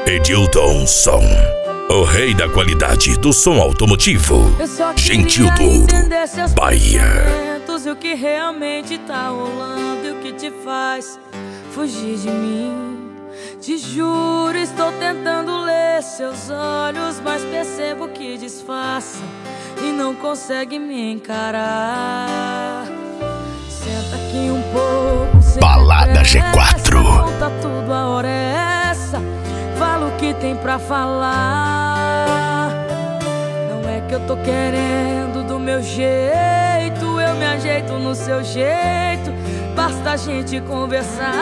Edilton Som, o rei da qualidade do som automotivo. Gentil do Ouro, Bahia. E o que realmente tá rolando e o que te faz fugir de mim. Te juro, estou tentando ler seus olhos, mas percebo que disfarça e não consegue me encarar. Senta aqui um pouco, sem Balada G4. Conta tudo, a hora é essa. Fala o que tem pra falar. Não é que eu tô querendo do meu jeito, eu me ajeito no seu jeito. Basta a gente conversar.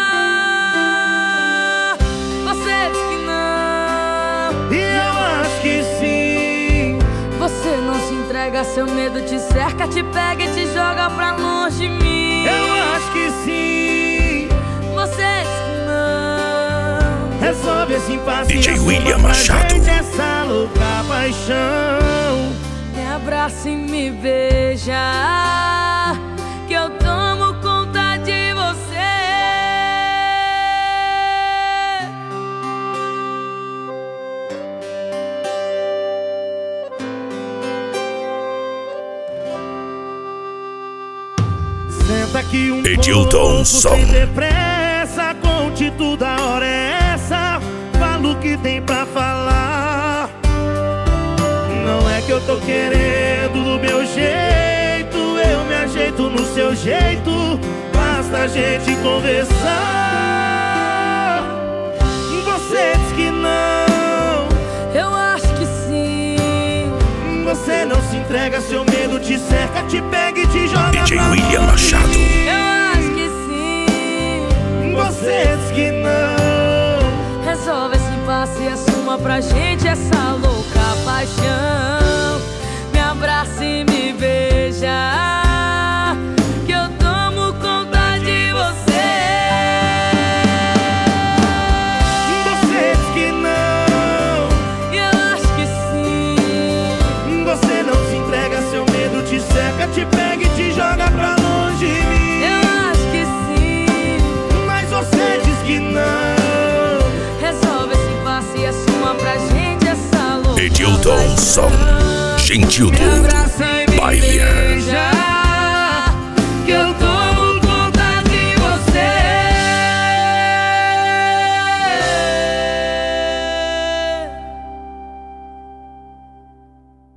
Você diz que não, e eu acho que sim. Você não se entrega, seu medo te cerca, te pega e te joga pra longe de mim. Eu acho que sim. Você diz que não, resolve esse impasse. DJ William Machado. Essa louca paixão. me abraça e me beija, que eu tomo conta de você. Senta aqui um Edilton pouco, Som. sem ter pressa, conte tudo, a hora é essa. Fala o que tem pra falar. Não é que eu tô querendo do meu jeito, eu me ajeito no seu jeito. Basta a gente conversar. Você diz que não, Eu acho que sim. você não se entrega, seu medo te cerca, te pega e te joga DJ pra William longe. Machado. Eu acho que sim. Você diz que não, Resolve esse impasse e assuma pra gente essa louca paixão. Me abraça e me beija, que eu tomo conta de você. você diz que não, E eu acho que sim. você não se entrega, seu medo te cerca, te pega e te joga pra longe de mim. Eu acho que sim. Mas você diz que não. Resolve esse impasse e assuma pra gente essa louca Edilton Som, paixão. Gentil do Me Ouro, abraça e me Bahia. beija, que eu tô